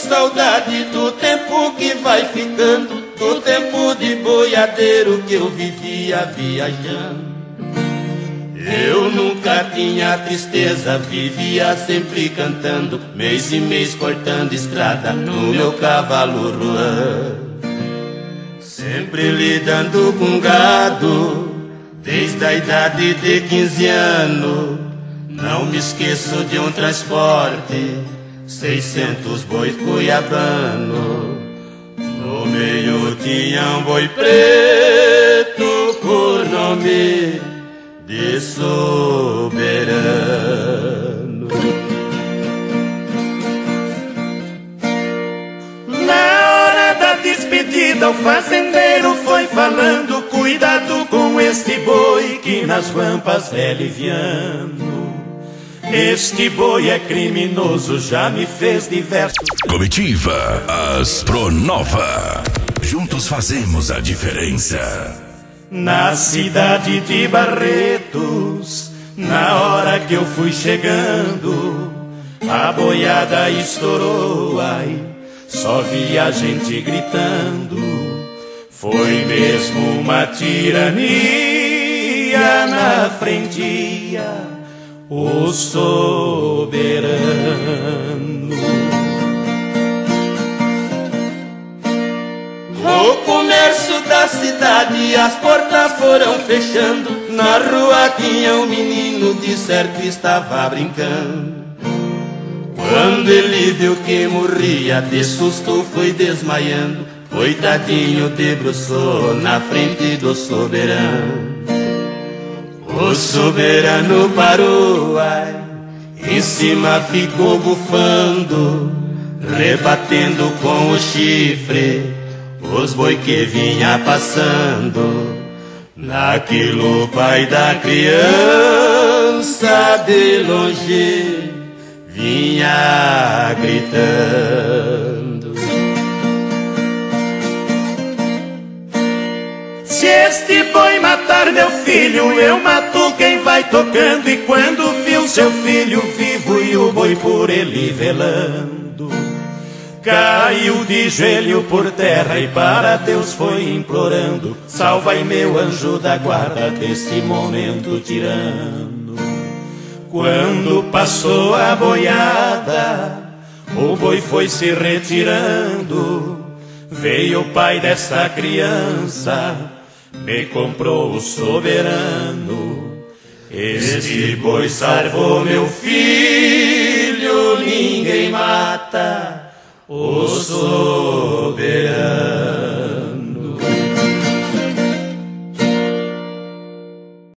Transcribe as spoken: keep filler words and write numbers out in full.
saudade do tempo que vai ficando, do tempo de boiadeiro que eu vivia viajando. Eu nunca tinha tristeza, vivia sempre cantando, mês e mês cortando estrada no meu cavalo ruan. Sempre lidando com gado, desde a idade de quinze anos. Não me esqueço de um transporte, seiscentos bois cuiabano. No meio tinha um boi preto por nome de Soberano. Na hora da despedida o fazendeiro foi falando: cuidado com este boi que nas vampas é liviano. Este boi é criminoso, já me fez diversos. Comitiva Astronova. Juntos fazemos a diferença. Na cidade de Barretos, na hora que eu fui chegando, a boiada estourou, ai, só vi a gente gritando. Foi mesmo uma tirania na frente, o soberano. O comércio da cidade, as portas foram fechando. Na rua tinha um menino, de certo estava brincando. Quando ele viu que morria, de susto foi desmaiando. Coitadinho debruçou na frente do soberano. O soberano parou, ai, em cima ficou bufando, rebatendo com o chifre os boi que vinha passando. Naquilo o pai da criança de longe vinha gritando: se este boi matar meu filho, eu mato quem vai tocando. E quando viu seu filho vivo e o boi por ele velando, caiu de joelho por terra e para Deus foi implorando: salva-me meu anjo da guarda deste momento tirano. Quando passou a boiada, o boi foi se retirando. Veio o pai dessa criança, me comprou o soberano. Este boi salvou meu filho, ninguém mata o soberano.